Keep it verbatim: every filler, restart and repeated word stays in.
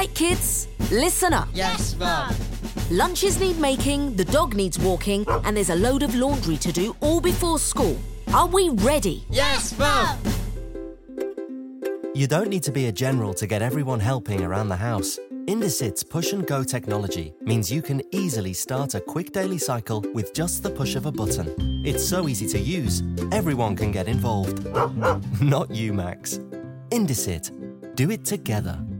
right, kids, listen up. Yes, Mum. Lunches need making, the dog needs walking, and there's a load of laundry to do all before school. Are we ready? Yes, Mum. You don't need to be a general to get everyone helping around the house. Indesit's Push and Go technology means you can easily start a quick daily cycle with just the push of a button. It's so easy to use, everyone can get involved. Not you, Max. Indesit. Do it together.